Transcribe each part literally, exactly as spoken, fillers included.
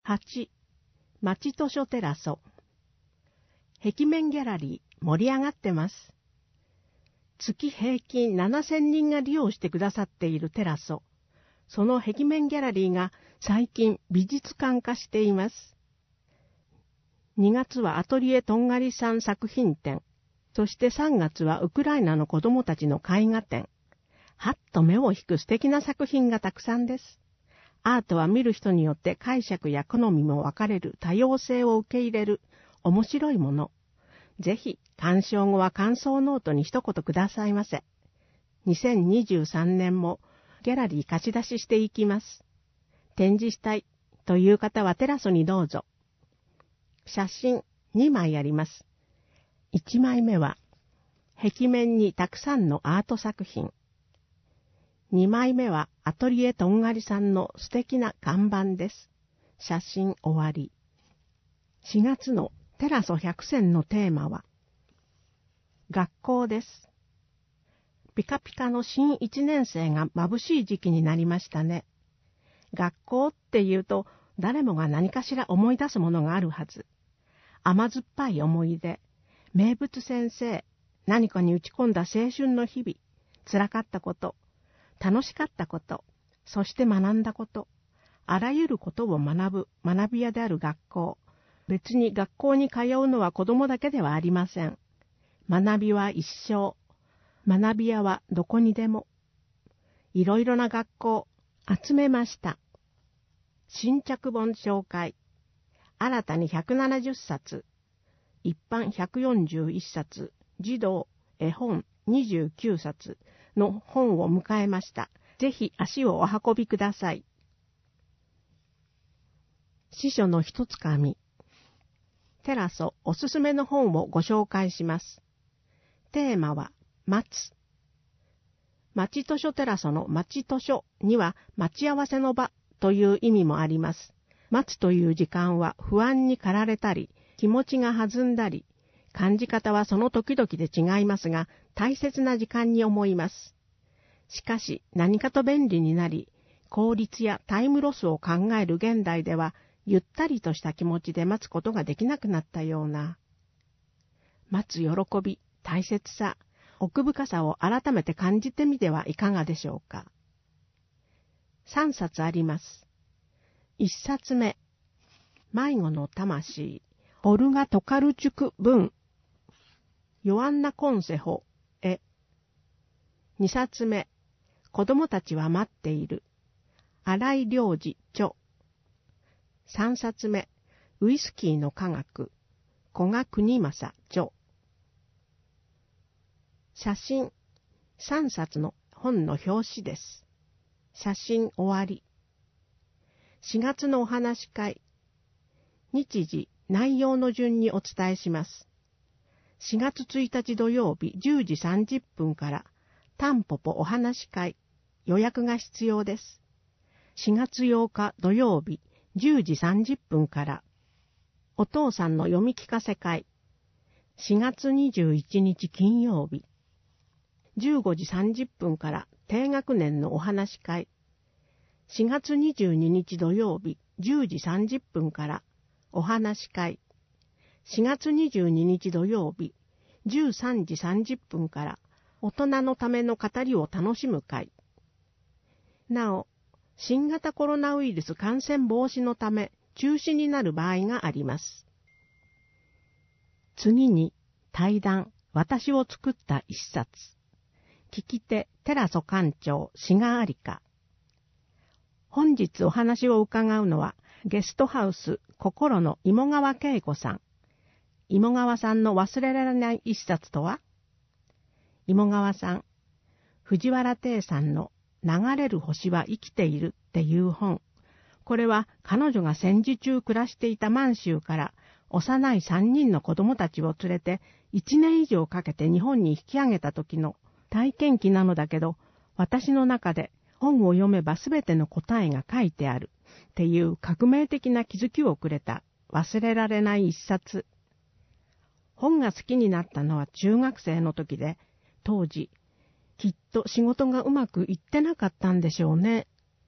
はち、町図書テラソ。壁面ギャラリー盛り上がってます。月平均ななせんにんが利用してくださっているテラソ。その壁面ギャラリーが最近美術館化しています。にがつはアトリエとんがりさん作品展。そしてさんがつはウクライナの子供たちの絵画展。はっと目を引く素敵な作品がたくさんです。アートは見る人によって解釈や好みも分かれる多様性を受け入れる面白いもの。ぜひ鑑賞後は感想ノートに一言くださいませ。にせんにじゅうさんねんもギャラリー貸し出ししていきます。展示したいという方はテラソにどうぞ。写真にまいあります。いちまいめは壁面にたくさんのアート作品。にまいめはアトリエとんがりさんの素敵な看板です。写真終わり。しがつのテラソ百選のテーマは学校です。ピカピカの新いちねん生が眩しい時期になりましたね。学校っていうと誰もが何かしら思い出すものがあるはず。甘酸っぱい思い出、名物先生、何かに打ち込んだ青春の日々、辛かったこと、楽しかったこと、そして学んだこと、あらゆることを学ぶ学び屋である学校。別に学校に通うのは子供だけではありません。学びは一生。学び屋はどこにでも。いろいろな学校、集めました。新着本紹介。新たにひゃくななじゅっさつ。一般ひゃくよんじゅういっさつ。児童、絵本にじゅうきゅうさつの本を迎えました。ぜひ足をお運びください。司書の一つかみ。テラソおすすめの本をご紹介します。テーマは待つ。町図書テラソの町図書には待ち合わせの場という意味もあります。待つという時間は不安に駆られたり、気持ちが弾んだり、感じ方はその時々で違いますが、大切な時間に思います。しかし何かと便利になり、効率やタイムロスを考える現代では、ゆったりとした気持ちで待つことができなくなったような。待つ喜び、大切さ、奥深さを改めて感じてみてはいかがでしょうか。さんさつあります。いっさつめ、迷子の魂、オルガ・トカルチュク文、ヨアンナ・コンセホ、絵。にさつめ、子供たちは待っている、新井良二、著。さんさつめ、ウイスキーの科学、古賀邦正、著。写真、さんさつの本の表紙です。写真終わり。しがつのお話会。日時、内容の順にお伝えします。しがつついたち土曜日じゅうじさんじゅっぷんから、タンポポお話会、予約が必要です。しがつようか土曜日じゅうじさんじゅっぷんから、お父さんの読み聞かせ会。しがつにじゅういちにち金曜日、じゅうごじさんじゅっぷんから低学年のお話会。しがつにじゅうににち土曜日じゅうじさんじゅっぷんからお話会。しがつにじゅうににち土曜日じゅうさんじさんじゅっぷんから大人のための語りを楽しむ会。なお、新型コロナウイルス感染防止のため中止になる場合があります。次に、対談、私を作った一冊。聞き手、テラソ館長、志賀ありか。本日お話を伺うのは、ゲストハウス、心の芋川恵子さん。芋川さんの忘れられない一冊とは？芋川さん、藤原定さんの流れる星は生きているっていう本。これは彼女が戦時中暮らしていた満州から幼いさんにんの子供たちを連れていちねん以上かけて日本に引き上げた時の体験記なのだけど、私の中で本を読めばすべての答えが書いてあるっていう革命的な気づきをくれた忘れられない一冊。本が好きになったのは中学生の時で、当時、きっと仕事がうまくいってなかったんでしょうね。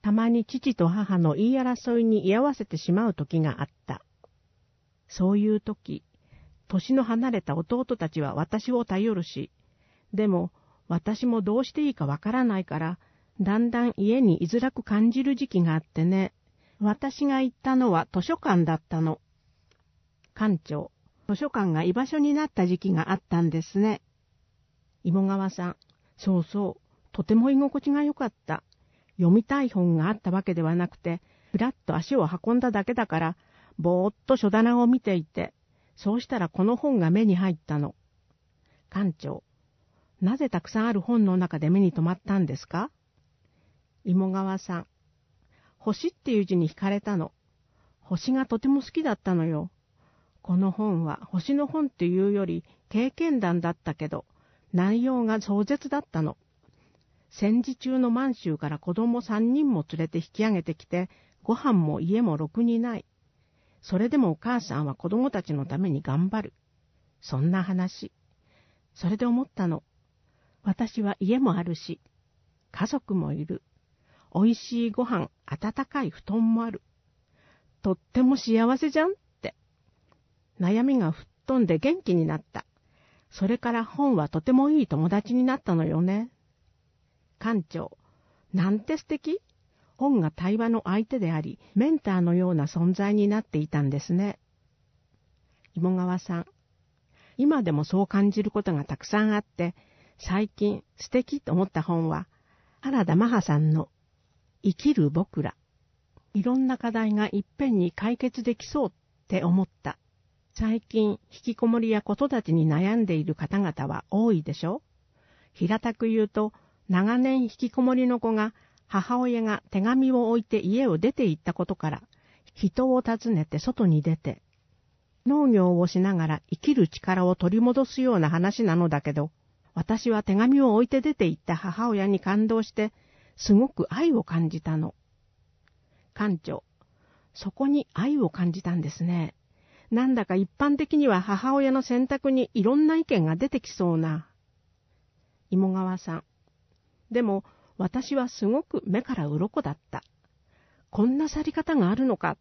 たまに父と母の言い争いに居合わせてしまう時があった。そういう時、年の離れた弟たちは私を頼るし、でも私もどうしていいかわからないから、だんだん家に居づらく感じる時期があってね。私が行ったのは図書館だったの。館長、図書館が居場所になった時期があったんですね。芋川さん、そうそう、とても居心地が良かった。読みたい本があったわけではなくて、ふらっと足を運んだだけだから、ぼーっと書棚を見ていて、そうしたらこの本が目に入ったの。館長、なぜたくさんある本の中で目に留まったんですか？芋川さん、星っていう字に惹かれたの。星がとても好きだったのよ。この本は星の本っていうより経験談だったけど、内容が壮絶だったの。戦時中の満州から子供三人も連れて引き上げてきて、ご飯も家もろくにない。それでもお母さんは子供たちのために頑張る。そんな話。それで思ったの。私は家もあるし、家族もいる。おいしいご飯、暖かい布団もある。とっても幸せじゃんって。悩みが吹っ飛んで元気になった。それから本はとてもいい友達になったのよね。館長、なんて素敵。本が対話の相手であり、メンターのような存在になっていたんですね。芋川さん、今でもそう感じることがたくさんあって、最近素敵と思った本は、原田マハさんの生きる僕ら。いろんな課題がいっぺんに解決できそうって思った。最近、引きこもりや子育てに悩んでいる方々は多いでしょ？平たく言うと、長年引きこもりの子が母親が手紙を置いて家を出て行ったことから、人を訪ねて外に出て、農業をしながら生きる力を取り戻すような話なのだけど、私は手紙を置いて出て行った母親に感動して、すごく愛を感じたの。館長、そこに愛を感じたんですね。なんだか一般的には母親の選択にいろんな意見が出てきそうな。芋川さん、でも私はすごく目から鱗だった。こんな去り方があるのかって、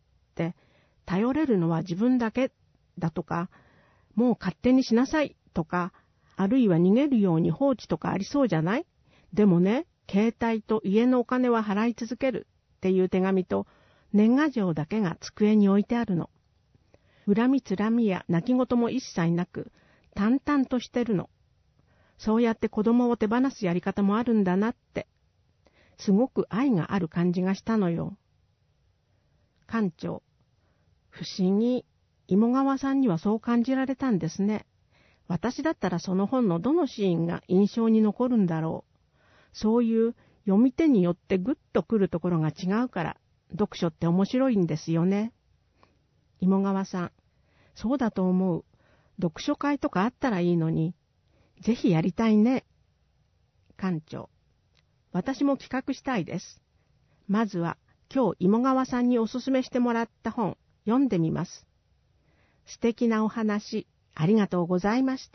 頼れるのは自分だけだとか、もう勝手にしなさいとか、あるいは逃げるように放置とかありそうじゃない？でもね、携帯と家のお金は払い続けるっていう手紙と年賀状だけが机に置いてあるの。恨みつらみや泣き言も一切なく、淡々としてるの。そうやって子供を手放すやり方もあるんだなって、すごく愛がある感じがしたのよ。館長、不思議、芋川さんにはそう感じられたんですね。私だったらその本のどのシーンが印象に残るんだろう。そういう読み手によってグッとくるところが違うから、読書って面白いんですよね。芋川さん、そうだと思う。読書会とかあったらいいのに、ぜひやりたいね。館長、私も企画したいです。まずは今日芋川さんにおすすめしてもらった本、読んでみます。素敵なお話、ありがとうございました。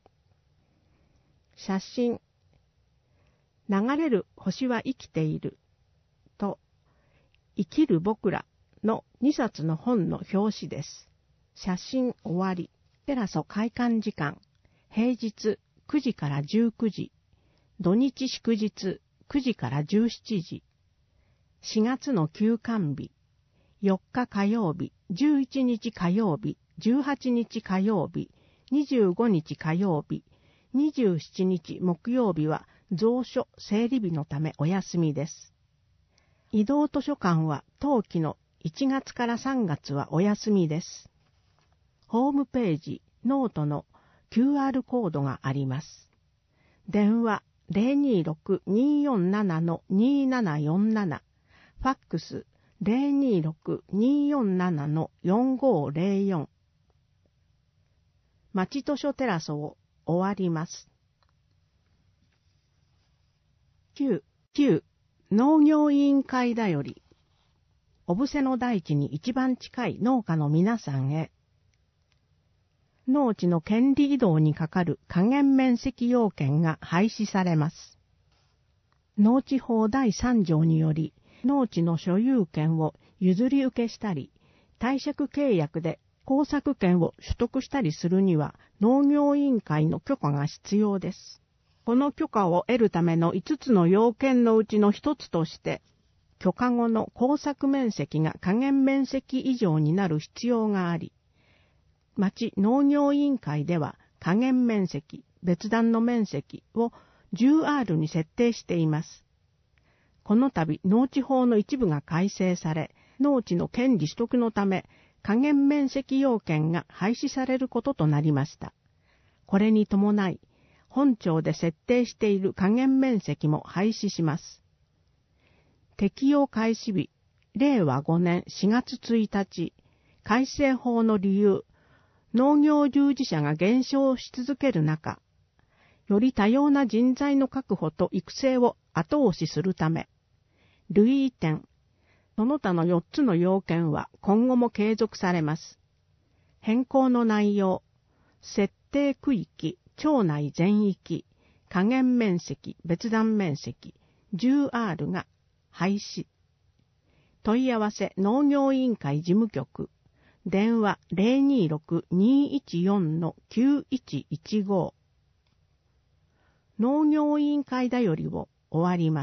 写真、流れる星は生きていると、生きる僕らのにさつの本の表紙です。写真終わり。テラソ開館時間、平日くじからじゅうくじ、土日祝日くじからじゅうしちじ、しがつの休館日、よっか火曜日、じゅういちにち火曜日、じゅうはちにち火曜日、にじゅうごにち火曜日、にじゅうしちにち木曜日は蔵書整理日のためお休みです。移動図書館は当期のいちがつからさんがつはお休みです。ホームページ、ノートの キューアール コードがあります。電話 ゼロにーろく にーよんなな にーななよんなな、ファックス ゼロにーろく にーよんなな よんごゼロよん。町図書テラソを終わります。きゅう、きゅう農業委員会だより、小布施の大地に一番近い農家の皆さんへ、農地の権利移動にかかる加減面積要件が廃止されます。農地法だいさんじょうにより、 農地の所有権を譲り受けしたり、貸借契約で耕作権を取得したりするには農業委員会の許可が必要です。この許可を得るためのいつつの要件のうちのひとつとして、許可後の耕作面積が下限面積以上になる必要があり、町農業委員会では下限面積、別段の面積を じゅうアール に設定しています。この度農地法の一部が改正され、農地の権利取得のため、下限面積要件が廃止されることとなりました。これに伴い、本庁で設定している下限面積も廃止します。適用開始日、れいわごねんしがつついたち、改正法の理由、農業従事者が減少し続ける中、より多様な人材の確保と育成を後押しするため、類点、その他のよっつの要件は今後も継続されます。変更の内容、設定区域、町内全域、下限面積、別段面積、じゅうアール が廃止。問い合わせ農業委員会事務局、電話 ゼロにーろく にーいちよん きゅういちいちご。農業委員会だよりを終わります。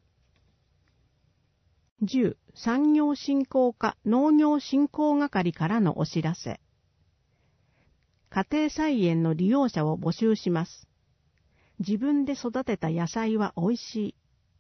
じゅう. 産業振興課農業振興係からのお知らせ。家庭菜園の利用者を募集します。自分で育てた野菜はおいしい。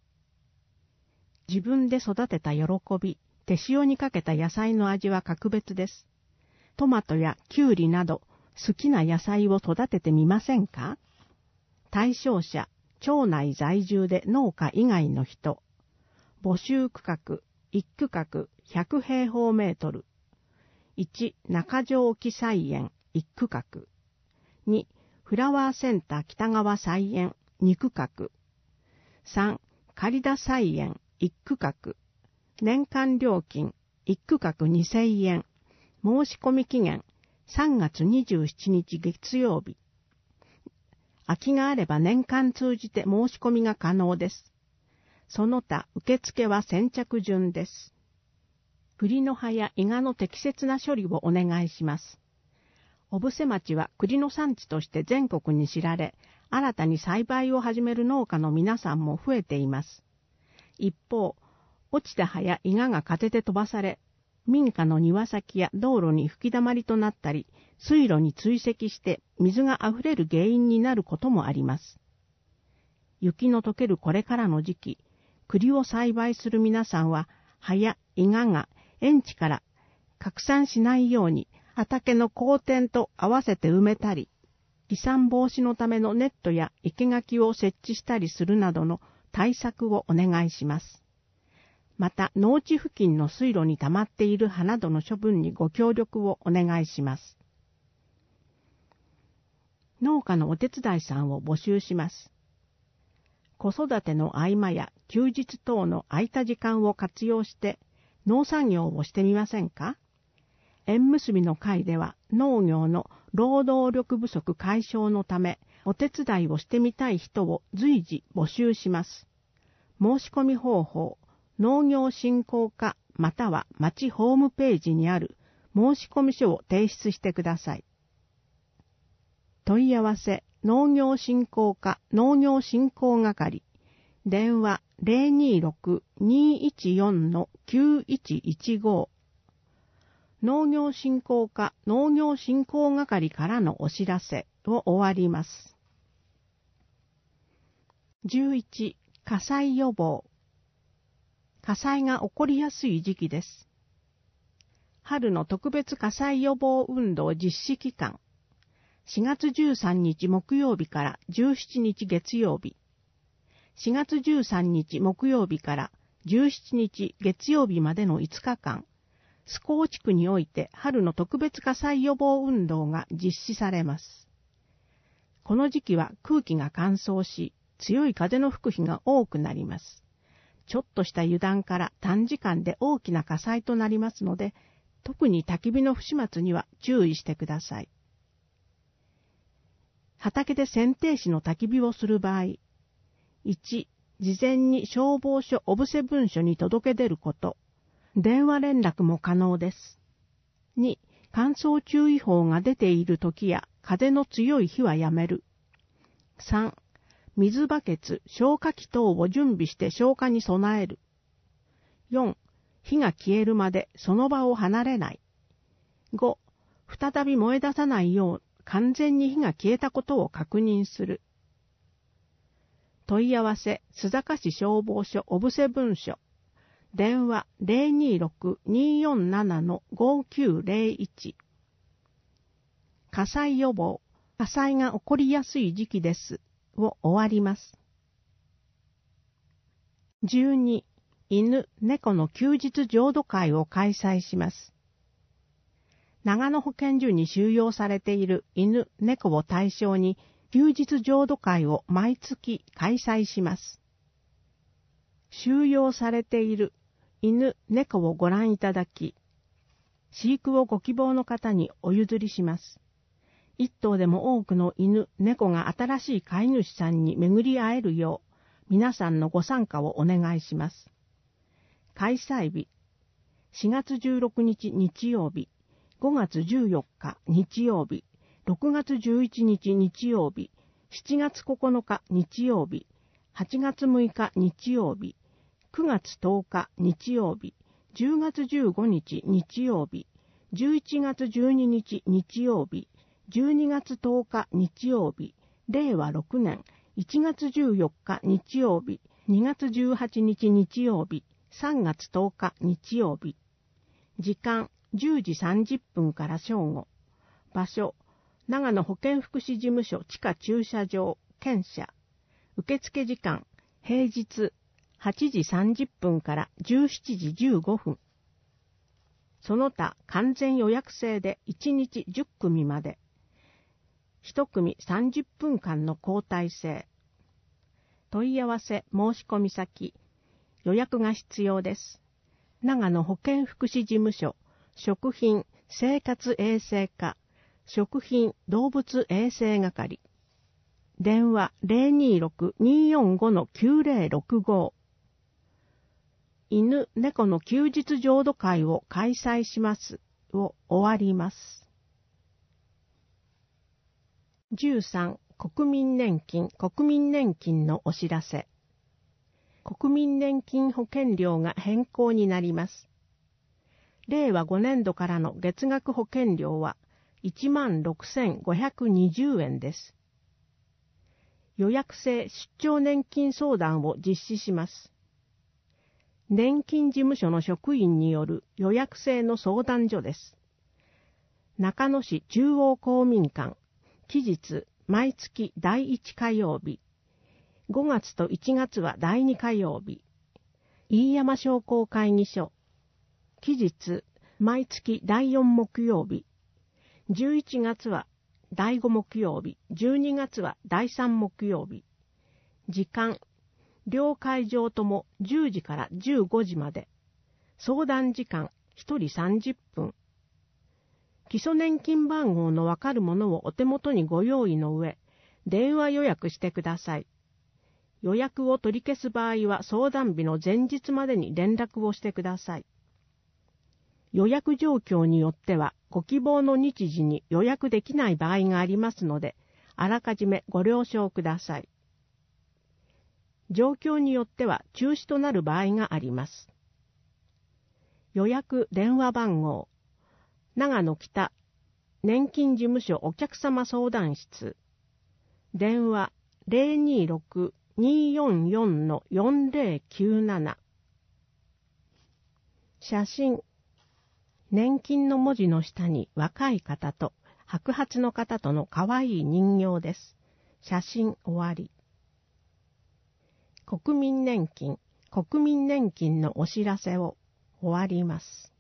自分で育てた喜び、手塩にかけた野菜の味は格別です。トマトやキュウリなど好きな野菜を育ててみませんか？対象者、町内在住で農家以外の人。募集区画、いち区画ひゃくへいほうメートル。いち. 中条沖菜園いち区画。に. フラワーセンター北川菜園に区画。さん. 刈田菜園いち区画。年間料金いち区画にせんえん。申し込み期限さんがつにじゅうしちにち月曜日。空きがあれば年間通じて申し込みが可能です。その他、受付は先着順です。栗の葉やイガの適切な処理をお願いします。小布施町は栗の産地として全国に知られ、新たに栽培を始める農家の皆さんも増えています。一方、落ちた葉やイガが風で飛ばされ、民家の庭先や道路に吹き溜まりとなったり、水路に追積して水があふれる原因になることもあります。雪の溶けるこれからの時期、栗を栽培する皆さんは、葉やイガが園地から拡散しないように畑の後天と合わせて埋めたり、飛散防止のためのネットや生垣を設置したりするなどの対策をお願いします。また、農地付近の水路に溜まっている葉などの処分にご協力をお願いします。農家のお手伝いさんを募集します。子育ての合間や休日等の空いた時間を活用して農作業をしてみませんか？縁結びの会では農業の労働力不足解消のためお手伝いをしてみたい人を随時募集します。申し込み方法、農業振興課または町ホームページにある申込書を提出してください。問い合わせ農業振興課農業振興係電話 ゼロにーろく にーいちよん きゅういちいちご。農業振興課農業振興係からのお知らせを終わります。じゅういち. 火災予防。火災が起こりやすい時期です。春の特別火災予防運動実施期間。しがつじゅうさんにち木曜日からじゅうしちにち月曜日。しがつじゅうさんにち木曜日からじゅうしちにち月曜日までのいつかかん、須高地区において春の特別火災予防運動が実施されます。この時期は空気が乾燥し、強い風の吹く日が多くなります。ちょっとした油断から短時間で大きな火災となりますので、特に焚き火の不始末には注意してください。畑で剪定枝の焚き火をする場合、いち. 事前に消防署小布施分署に届け出ること。電話連絡も可能です。に、乾燥注意報が出ている時や風の強い日はやめる。さん、水バケツ、消火器等を準備して消火に備える。よん、火が消えるまでその場を離れない。ご、再び燃え出さないよう完全に火が消えたことを確認する。問い合わせ、須坂市消防署小布施分署。電話 ゼロにーろく にーよんなな ごきゅうゼロいち。火災予防、火災が起こりやすい時期です。を終わります。じゅうに、犬、猫の休日浄土会を開催します。長野保健所に収容されている犬、猫を対象に休日浄土会を毎月開催します。収容されている犬、猫をご覧いただき、飼育をご希望の方にお譲りします。一頭でも多くの犬、猫が新しい飼い主さんに巡り会えるよう、皆さんのご参加をお願いします。開催日、しがつじゅうろくにち日曜日、ごがつじゅうよっか日曜日、ろくがつじゅういちにち日曜日、しちがつここのか日曜日、はちがつむいか日曜日、くがつとおか日曜日、じゅうがつじゅうごにち日曜日、じゅういちがつじゅうににち日曜日、じゅうにがつとおか日曜日、れいわろくねんいちがつじゅうよっか日曜日、にがつじゅうはちにち日曜日、さんがつとおか日曜日。時間じゅうじさんじゅっぷんから正午。場所、長野保健福祉事務所地下駐車場、犬舎。受付時間、平日はちじさんじゅっぷんからじゅうしちじじゅうごふん。その他完全予約制でいちにちじゅっくみまで。いち組さんじゅっぷんかんの交代制。問い合わせ申し込み先、予約が必要です。長野保健福祉事務所、食品生活衛生課、食品動物衛生係。電話 ゼロにーろく にーよんご きゅうゼロろくご。犬、猫の休日浄土会を開催しますを終わります。じゅうさん、国民年金、国民年金のお知らせ。国民年金保険料が変更になります。れいわごねんどからの月額保険料はいちまんろくせんごひゃくにじゅうえんです。予約制出張年金相談を実施します。年金事務所の職員による予約制の相談所です。中野市中央公民館、期日毎月だいいち火曜日、ごがつといちがつはだいに火曜日、飯山商工会議所、期日毎月だいよん木曜日、じゅういちがつはだいご木曜日、じゅうにがつはだいさん木曜日。時間、両会場ともじゅうじからじゅうごじまで。相談時間ひとりさんじゅっぷん。基礎年金番号のわかるものをお手元にご用意の上、電話予約してください。予約を取り消す場合は相談日の前日までに連絡をしてください。予約状況によってはご希望の日時に予約できない場合がありますので、あらかじめご了承ください。状況によっては中止となる場合があります。予約電話番号、長野北年金事務所お客様相談室、電話 ゼロにーろく にーよんよん よんゼロきゅうなな。写真、年金の文字の下に若い方と白髪の方とのかわいい人形です。写真終わり。国民年金、国民年金のお知らせを終わります。